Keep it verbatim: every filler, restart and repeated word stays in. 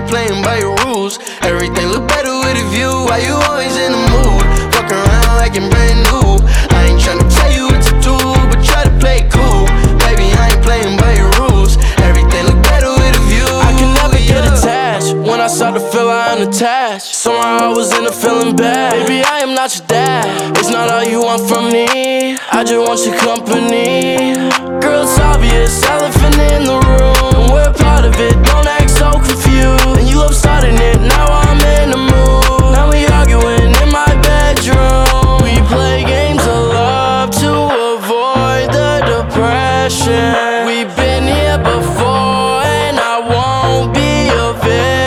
playing by your rules. Everything look better with a view. Why you always in the mood? Fuck around like I'm brand new. I ain't tryna tell you what to do, but try to play it cool. Baby, I ain't playing by your rules. Everything look better with a view. I can never get attached. When I start to feel I am attached, somehow I was in a feeling bad. Baby, I am not your dad. It's not all you want from me, I just want your company.